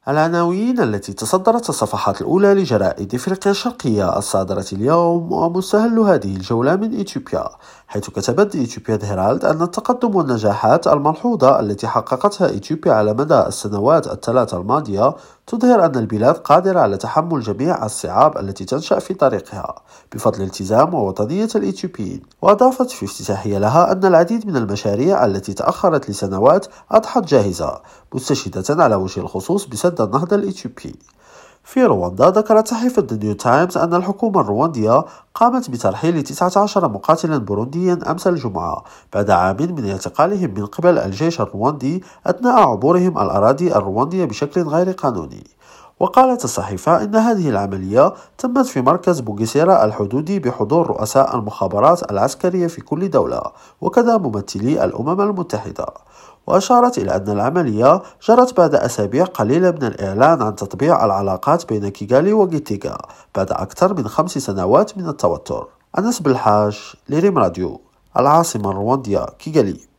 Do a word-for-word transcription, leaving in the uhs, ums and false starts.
العناوين التي تصدرت الصفحات الأولى لجرائد إفريقيا الشرقية الصادرة اليوم ومستهل هذه الجولة من إثيوبيا، حيث كتبت إثيوبيا هيرالد أن التقدم والنجاحات الملحوظة التي حققتها إثيوبيا على مدى السنوات الثلاث الماضية تظهر أن البلاد قادرة على تحمل جميع الصعاب التي تنشأ في طريقها بفضل التزام ووطنية الإثيوبيين. وأضافت في افتتاحية لها أن العديد من المشاريع التي تأخرت لسنوات أضحت جاهزة، مستشهدة على وجه الخصوص بسد النهضة الإثيوبي. في رواندا، ذكرت صحيفة نيو تايمز أن الحكومة الرواندية قامت بترحيل تسعة عشر مقاتلا بورونديا أمس الجمعة بعد عام من اعتقالهم من قبل الجيش الرواندي أثناء عبورهم الأراضي الرواندية بشكل غير قانوني. وقالت الصحيفة إن هذه العملية تمت في مركز بوغيسيرا الحدودي بحضور رؤساء المخابرات العسكرية في كل دولة وكذا ممثلي الأمم المتحدة. وأشارت إلى أن العملية جرت بعد أسابيع قليلة من الإعلان عن تطبيع العلاقات بين كيغالي وغيتيغا بعد أكثر من خمس سنوات من التوتر. أنس بالحاج لريم راديو، العاصمة الرواندية كيغالي.